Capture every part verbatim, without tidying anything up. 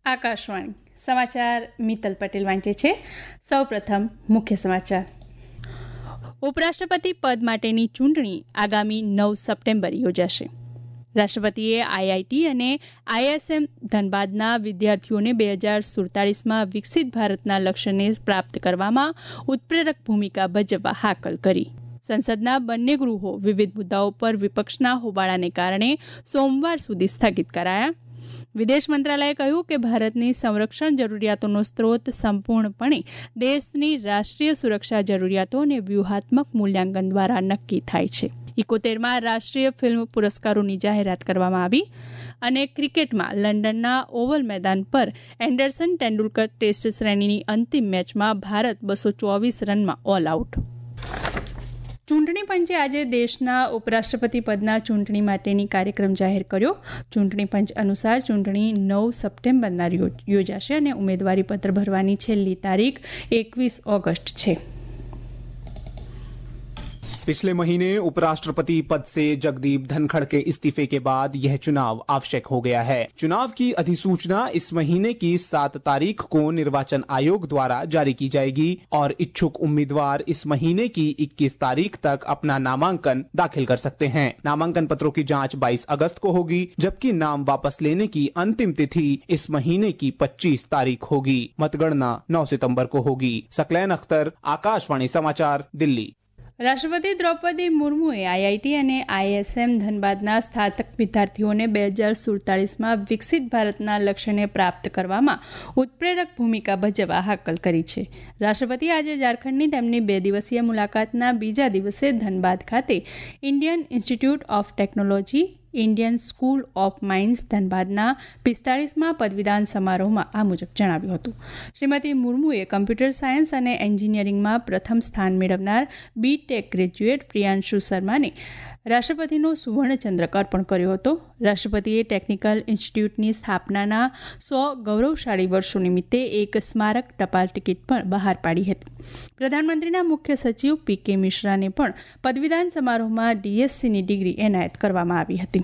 આકાશવાણી સમાચાર મિત્તલ પટેલ વાંચે છે. સૌપ્રથમ મુખ્ય સમાચાર. ઉપરાષ્ટ્રપતિ પદ માટેની ચૂંટણી આગામી નવ સપ્ટેમ્બર યોજાશે. રાષ્ટ્રપતિએ આઈઆઈટી અને આઈએસએમ ધનબાદના વિદ્યાર્થીઓને બે હજાર સુડતાલીસમાં વિકસિત ભારતના લક્ષ્યને પ્રાપ્ત કરવામાં ઉત્પ્રેરક ભૂમિકા ભજવવા હાકલ કરી. સંસદના બંને ગૃહો વિવિધ મુદ્દાઓ પર વિપક્ષના હોબાળાને કારણે સોમવાર સુધી સ્થગિત કરાયા. વિદેશ મંત્રાલયે કહ્યું કે ભારતની સંરક્ષણ જરૂરિયાતોનો સ્ત્રોત સંપૂર્ણપણે દેશની રાષ્ટ્રીય સુરક્ષા જરૂરિયાતો અને વ્યૂહાત્મક મૂલ્યાંકન દ્વારા નક્કી થાય છે. ઇકોતેરમાં રાષ્ટ્રીય ફિલ્મ પુરસ્કારોની જાહેરાત કરવામાં આવી. અને ક્રિકેટમાં લંડનના ઓવલ મેદાન પર એન્ડરસન તેંડુલકર ટેસ્ટ શ્રેણીની અંતિમ મેચમાં ભારત બસો ચોવીસ રનમાં ઓલ આઉટ. ચૂંટણી પંચે આજે દેશના ઉપરાષ્ટ્રપતિ પદના ચૂંટણી માટેની કાર્યક્રમ જાહેર કર્યો. ચૂંટણી પંચ અનુસાર ચૂંટણી નવ સપ્ટેમ્બરના યોજાશે અને ઉમેદવારી પત્ર ભરવાની છેલ્લી તારીખ એકવીસ ઓગસ્ટ છે. पिछले महीने उपराष्ट्रपति पद से जगदीप धनखड़ के इस्तीफे के बाद यह चुनाव आवश्यक हो गया है. चुनाव की अधिसूचना इस महीने की सात तारीख को निर्वाचन आयोग द्वारा जारी की जाएगी और इच्छुक उम्मीदवार इस महीने की इक्कीस तारीख तक अपना नामांकन दाखिल कर सकते हैं. नामांकन पत्रों की जांच बाईस अगस्त को होगी, जबकि नाम वापस लेने की अंतिम तिथि इस महीने की पच्चीस तारीख होगी. मतगणना नौ सितंबर को होगी. सकलैन अख्तर, आकाशवाणी समाचार, दिल्ली. રાષ્ટ્રપતિ દ્રૌપદી મુર્મુએ આઈઆઈટી અને આઈએસએમ ધનબાદના સ્નાતક વિદ્યાર્થીઓને બે હજાર સુડતાલીસમાં વિકસિત ભારતના લક્ષ્યને પ્રાપ્ત કરવામાં ઉત્પ્રેરક ભૂમિકા ભજવવા હાકલ કરી છે. રાષ્ટ્રપતિ આજે ઝારખંડની તેમની બે દિવસીય મુલાકાતના બીજા દિવસે ધનબાદ ખાતે Indian Institute of Technology Indian School of Mines ધનબાદના પિસ્તાળીસમાં પદવીદાન સમારોહમાં આ મુજબ જણાવ્યું હતું. શ્રીમતી મુર્મુએ કમ્પ્યુટર સાયન્સ અને એન્જિનિયરિંગમાં પ્રથમ સ્થાન મેળવનાર બીટેક ગ્રેજ્યુએટ પ્રિયાંશુ શર્માને રાષ્ટ્રપતિનો સુવર્ણચંદ્રક અર્પણ કર્યો હતો. રાષ્ટ્રપતિએ ટેકનિકલ ઇન્સ્ટિટ્યૂટની સ્થાપનાના સો ગૌરવશાળી વર્ષો નિમિત્તે એક સ્મારક ટપાલ ટિકિટ પણ બહાર પાડી હતી. પ્રધાનમંત્રીના મુખ્ય સચિવ પી કે મિશ્રાને પણ પદવીદાન સમારોહમાં ડીએસસીની ડિગ્રી એનાયત કરવામાં આવી હતી.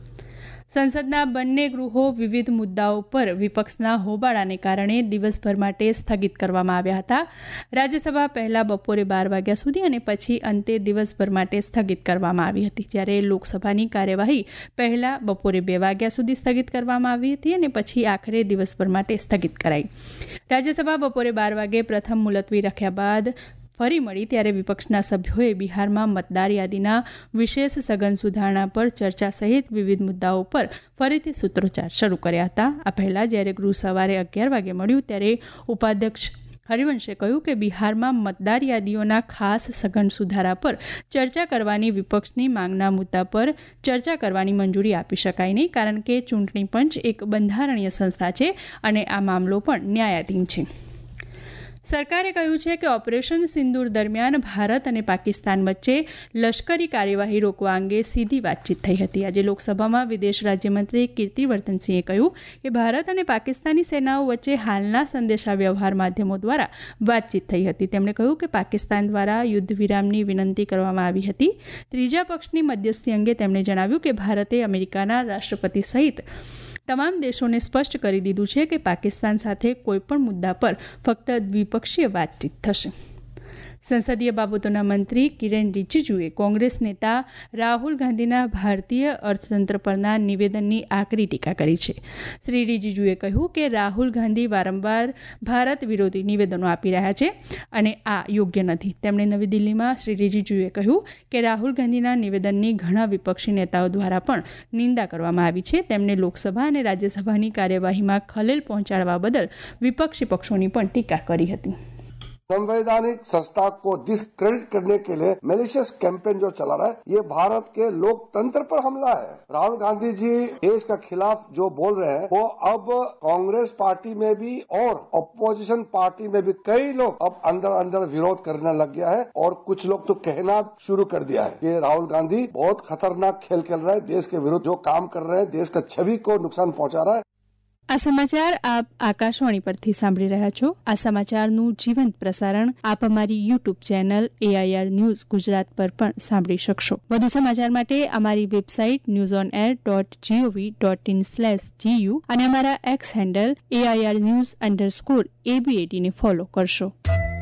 સંસદના બંને ગૃહો વિવિધ મુદ્દાઓ પર વિપક્ષના હોબાળાને કારણે દિવસભર માટે સ્થગિત કરવામાં આવ્યા હતા. રાજ્યસભા પહેલા બપોરે બાર વાગ્યા સુધી અને પછી અંતે દિવસભર માટે સ્થગિત કરવામાં આવી હતી, જ્યારે લોકસભાની કાર્યવાહી પહેલા બપોરે બે વાગ્યા સુધી સ્થગિત કરવામાં આવી હતી અને પછી આખરે દિવસભર માટે સ્થગિત કરાઈ. રાજ્યસભા બપોરે બાર વાગે પ્રથમ મુલતવી રાખ્યા બાદ ફરી મળી ત્યારે વિપક્ષના સભ્યોએ બિહારમાં મતદાર યાદીના વિશેષ સઘન સુધારણા પર ચર્ચા સહિત વિવિધ મુદ્દાઓ પર ફરીથી સૂત્રોચ્ચાર શરૂ કર્યા હતા. આ પહેલા જ્યારે ગૃહ સવારે અગિયાર વાગે મળ્યું ત્યારે ઉપાધ્યક્ષ હરિવંશે કહ્યું કે બિહારમાં મતદાર યાદીઓના ખાસ સઘન સુધારા પર ચર્ચા કરવાની વિપક્ષની માંગના મુદ્દા પર ચર્ચા કરવાની મંજૂરી આપી શકાય નહીં, કારણ કે ચૂંટણી પંચ એક બંધારણીય સંસ્થા છે અને આ મામલો પણ ન્યાયાધીન છે. સરકારે કહ્યું છે કે ઓપરેશન સિંદૂર દરમિયાન ભારત અને પાકિસ્તાન વચ્ચે લશ્કરી કાર્યવાહી રોકવા અંગે સીધી વાતચીત થઈ હતી. આજે લોકસભામાં વિદેશ રાજ્યમંત્રી કીર્તિવર્ધનસિંહે કહ્યું કે ભારત અને પાકિસ્તાની સેનાઓ વચ્ચે હાલના સંદેશા વ્યવહાર માધ્યમો દ્વારા વાતચીત થઈ હતી. તેમણે કહ્યું કે પાકિસ્તાન દ્વારા યુદ્ધ વિરામની વિનંતી કરવામાં આવી હતી. ત્રીજા પક્ષની મધ્યસ્થી અંગે તેમણે જણાવ્યું કે ભારતે અમેરિકાના રાષ્ટ્રપતિ સહિત તમામ દેશોને સ્પષ્ટ કરી દીધું છે કે પાકિસ્તાન સાથે કોઈપણ મુદ્દા પર ફક્ત દ્વિપક્ષીય વાતચીત થશે. સંસદીય બાબતોના મંત્રી કિરેન રિજિજુએ કોંગ્રેસ નેતા રાહુલ ગાંધીના ભારતીય અર્થતંત્ર પરના નિવેદનની આકરી ટીકા કરી છે. શ્રી રિજિજુએ કહ્યું કે રાહુલ ગાંધી વારંવાર ભારત વિરોધી નિવેદનો આપી રહ્યા છે અને આ યોગ્ય નથી. તેમણે નવી દિલ્હીમાં શ્રી રિજિજુએ કહ્યું કે રાહુલ ગાંધીના નિવેદનની ઘણા વિપક્ષી નેતાઓ દ્વારા પણ નિંદા કરવામાં આવી છે. તેમણે લોકસભા અને રાજ્યસભાની કાર્યવાહીમાં ખલેલ પહોંચાડવા બદલ વિપક્ષી પક્ષોની પણ ટીકા કરી હતી. संवैधानिक संस्था को डिस्क्रेडिट करने के लिए मैलिशियस कैंपेन जो चला रहा है, ये भारत के लोकतंत्र पर हमला है. राहुल गांधी जी देश का खिलाफ जो बोल रहे हैं वो अब कांग्रेस पार्टी में भी और अपोजिशन पार्टी में भी कई लोग अब अंदर अंदर विरोध करने लग गया है और कुछ लोग तो कहना शुरू कर दिया है कि राहुल गांधी बहुत खतरनाक खेल खेल रहा है, देश के विरुद्ध जो काम कर रहे हैं, देश का छवि को नुकसान पहुंचा रहा है. આ સમાચાર આપ આકાશવાણી પરથી સાંભળી રહ્યા છો. આ સમાચારનું જીવંત પ્રસારણ આપ અમારી YouTube channel AIR news Gujarat પર પણ સાંભળી શકશો. વધુ સમાચાર માટે અમારી website news on air dot GOV dot in slash GU અને અમારા X handle AIR news underscore એબીએટીને ફોલો કરશો.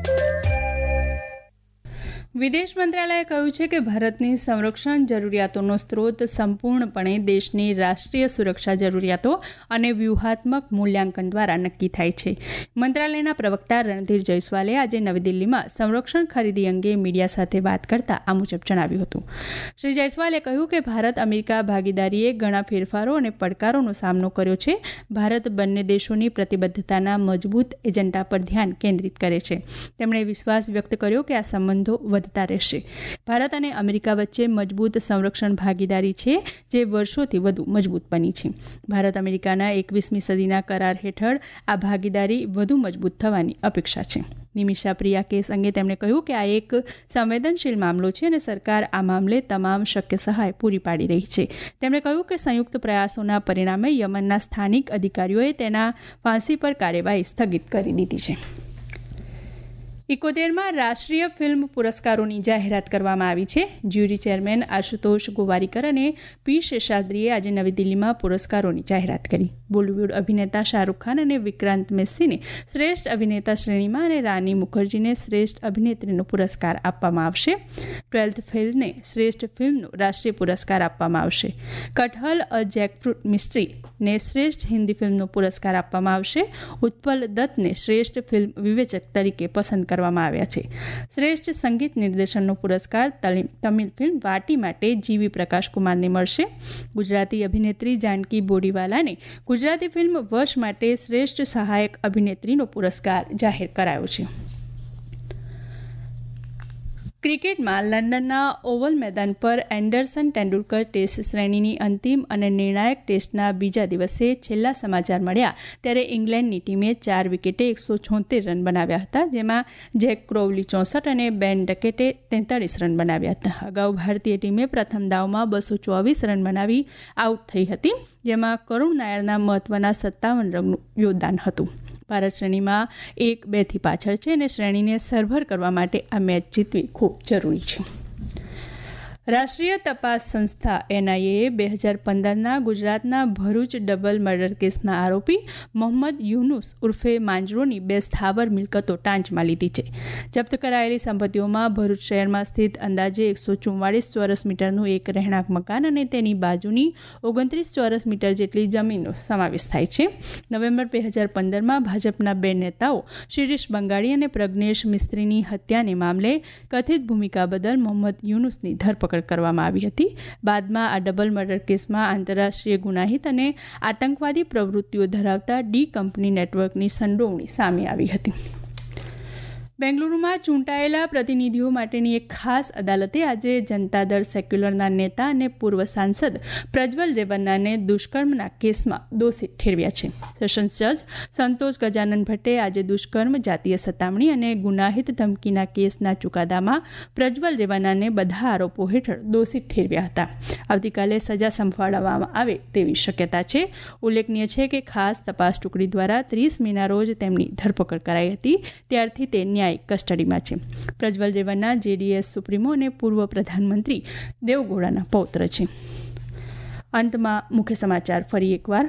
વિદેશ મંત્રાલયે કહ્યું છે કે ભારતની સંરક્ષણ જરૂરિયાતોનો સ્ત્રોત સંપૂર્ણપણે દેશની રાષ્ટ્રીય સુરક્ષા જરૂરિયાતો અને વ્યૂહાત્મક મૂલ્યાંકન દ્વારા નક્કી થાય છે. મંત્રાલયના પ્રવક્તા રણધીર જયસ્વાલે આજે નવી દિલ્હીમાં સંરક્ષણ ખરીદી અંગે મીડિયા સાથે વાત કરતા આ મુજબ જણાવ્યું હતું. શ્રી જયસ્વાલે કહ્યું કે ભારત અમેરિકા ભાગીદારીએ ઘણા ફેરફારો અને પડકારોનો સામનો કર્યો છે. ભારત બંને દેશોની પ્રતિબદ્ધતાના મજબૂત એજન્ડા પર ધ્યાન કેન્દ્રિત કરે છે. તેમણે વિશ્વાસ વ્યક્ત કર્યો કે આ સંબંધો વધતા રહેશે. ભારત અને અમેરિકા વચ્ચે મજબૂત સંરક્ષણ ભાગીદારી છે જે વર્ષોથી વધુ મજબૂત બની છે. ભારત અમેરિકાના એકવીસમી સદીના કરાર હેઠળ આ ભાગીદારી વધુ મજબૂત થવાની અપેક્ષા છે. નિમિષા પ્રિયા કેસ અંગે તેમણે કહ્યું કે આ એક સંવેદનશીલ મામલો છે અને સરકાર આ મામલે તમામ શક્ય સહાય પૂરી પાડી રહી છે. તેમણે કહ્યું કે સંયુક્ત પ્રયાસોના પરિણામે યમનના સ્થાનિક અધિકારીઓએ તેના ફાંસી પર કાર્યવાહી સ્થગિત કરી દીધી છે. ઇકોતેરમાં રાષ્ટ્રીય ફિલ્મ પુરસ્કારોની જાહેરાત કરવામાં આવી છે. જ્યુરી ચેરમેન આશુતોષ ગોવારીકર અને પી શેષાદ્રીએ આજે નવી દિલ્હીમાં પુરસ્કારોની જાહેરાત કરી. બોલિવૂડ અભિનેતા શાહરૂખ ખાન અને વિક્રાંત મેસ્સીને શ્રેષ્ઠ અભિનેતા શ્રેણીમાં અને રાની મુખર્જીને શ્રેષ્ઠ અભિનેત્રીનો પુરસ્કાર આપવામાં આવશે. ટ્વેલ્થ ફેલને શ્રેષ્ઠ ફિલ્મનો રાષ્ટ્રીય પુરસ્કાર આપવામાં આવશે. કટહલ અ જેકફ્રૂટ મિસ્ટ્રીને શ્રેષ્ઠ હિન્દી ફિલ્મનો પુરસ્કાર આપવામાં આવશે. ઉત્પલ દત્તને શ્રેષ્ઠ ફિલ્મ વિવેચક તરીકે પસંદ કરવામાં આવ્યા છે. શ્રેષ્ઠ સંગીત નિર્દેશનનો પુરસ્કાર તમિલ ફિલ્મ વાટી માટે જીવી પ્રકાશ કુમારને મળશે. ગુજરાતી અભિનેત્રી જાનકી બોડીવાલાને ગુજરાતી ફિલ્મ વર્ષ માટે શ્રેષ્ઠ સહાયક અભિનેત્રીનો પુરસ્કાર જાહેર કરાયો છે. ક્રિકેટમાં લંડનના ઓવલ મેદાન પર એન્ડરસન તેંડુલકર ટેસ્ટ શ્રેણીની અંતિમ અને નિર્ણાયક ટેસ્ટના બીજા દિવસે છેલ્લા સમાચાર મળ્યા ત્યારે ઇંગ્લેન્ડની ટીમે ચાર વિકેટે એકસો છોતેર રન બનાવ્યા હતા, જેમાં જેક ક્રોવલી ચોસઠ અને બેન ડકેટે તેતાળીસ રન બનાવ્યા હતા. અગાઉ ભારતીય ટીમે પ્રથમ દાવમાં બસો ચોવીસ રન બનાવી આઉટ થઈ હતી, જેમાં કરુણ નાયરના મહત્વના સત્તાવન રનનું યોગદાન હતું. ભારત શ્રેણીમાં એક બે થી પાછળ છે અને શ્રેણીને સરભર કરવા માટે આ મેચ જીતવી ખૂબ જરૂરી છે. રાષ્ટ્રીય તપાસ સંસ્થા એનઆઈએ બે હજાર પંદરના ગુજરાતના ભરૂચ ડબલ મર્ડર કેસના આરોપી મોહમ્મદ યુનુસ ઉર્ફે માંજરોની બે સ્થાવર મિલકતો ટાંચમાં લીધી છે. જપ્ત કરાયેલી સંપત્તિઓમાં ભરૂચ શહેરમાં સ્થિત અંદાજે એકસો ચુમ્માળીસ ચોરસ મીટરનું એક રહેણાંક મકાન અને તેની બાજુની ઓગણત્રીસ ચોરસ મીટર જેટલી જમીનનો સમાવેશ થાય છે. નવેમ્બર બે હજાર પંદરમાં ભાજપના બે નેતાઓ શિરીષ બંગાળી અને પ્રજ્ઞેશ મિસ્ત્રીની હત્યાને મામલે કથિત ભૂમિકા બદલ મોહમ્મદ યુનુસની ધરપકડ કરવામાં આવી હતી. બાદમાં આ ડબલ મર્ડર કેસમાં આંતરરાષ્ટ્રીય ગુનાહિત અને આતંકવાદી પ્રવૃત્તિઓ ધરાવતા ડી કંપની નેટવર્કની સંડોવણી સામે આવી હતી. બેંગલુરુમાં ચૂંટાયેલા પ્રતિનિધિઓ માટેની એક ખાસ અદાલતે આજે જનતા દળ સેક્યુલરના નેતા અને પૂર્વ સાંસદ પ્રજ્વલ રેવન્નાને દુષ્કર્મના કેસમાં દોષિત ઠેરવ્યા છે. સેશન્સ જજ સંતોષ ગજાનન ભટ્ટે આજે દુષ્કર્મ, જાતીય સતામણી અને ગુનાહિત ધમકીના કેસના ચુકાદામાં પ્રજ્વલ રેવન્નાને બધા આરોપો હેઠળ દોષિત ઠેરવ્યા હતા. આવતીકાલે સજા સંભાળવામાં આવે તેવી શક્યતા છે. ઉલ્લેખનીય છે કે ખાસ તપાસ ટુકડી દ્વારા ત્રીસ મેના રોજ તેમની ધરપકડ કરાઈ હતી. ત્યારથી તે ન્યાય કસ્ટડીમાં છે. પ્રજ્વલ રેવન્ના જેડીએસ સુપ્રીમો અને પૂર્વ પ્રધાનમંત્રી દેવગૌડાના પૌત્ર છે. અંતમાં મુખ્ય સમાચાર ફરી એકવાર.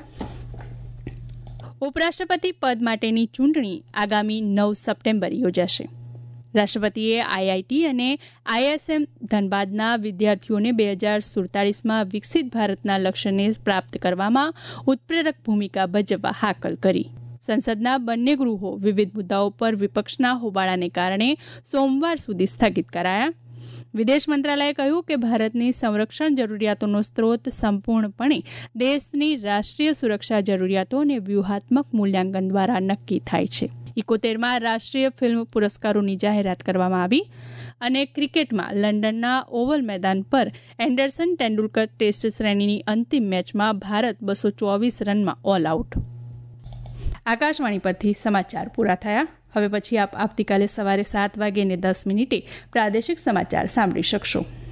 ઉપરાષ્ટ્રપતિ પદ માટેની ચૂંટણી આગામી નવ સપ્ટેમ્બર યોજાશે. રાષ્ટ્રપતિએ આઈઆઈટી અને આઈએસએમ ધનબાદના વિદ્યાર્થીઓને બે હજાર સુડતાલીસમાં વિકસિત ભારતના લક્ષ્યને પ્રાપ્ત કરવામાં ઉત્પ્રેરક ભૂમિકા ભજવવા હાકલ કરી. સંસદના બંને ગૃહો વિવિધ મુદ્દાઓ પર વિપક્ષના હોબાળાને કારણે સોમવાર સુધી સ્થગિત કરાયા. વિદેશ મંત્રાલયે કહ્યું કે ભારતની સંરક્ષણ જરૂરિયાતોનો સ્ત્રોત સંપૂર્ણપણે દેશની રાષ્ટ્રીય સુરક્ષા જરૂરિયાતો અને વ્યૂહાત્મક મૂલ્યાંકન દ્વારા નક્કી થાય છે. ઇકોતેરમાં રાષ્ટ્રીય ફિલ્મ પુરસ્કારોની જાહેરાત કરવામાં આવી. અને ક્રિકેટમાં લંડનના ઓવલ મેદાન પર એન્ડરસન તેંડુલકર ટેસ્ટ શ્રેણીની અંતિમ મેચમાં ભારત બસો ચોવીસ રનમાં ઓલ આઉટ. આકાશવાણી પરથી સમાચાર પૂરા થયા. હવે પછી આપ આવતીકાલે સવારે સાત વાગે ને દસ મિનિટે પ્રાદેશિક સમાચાર સાંભળી શકશો.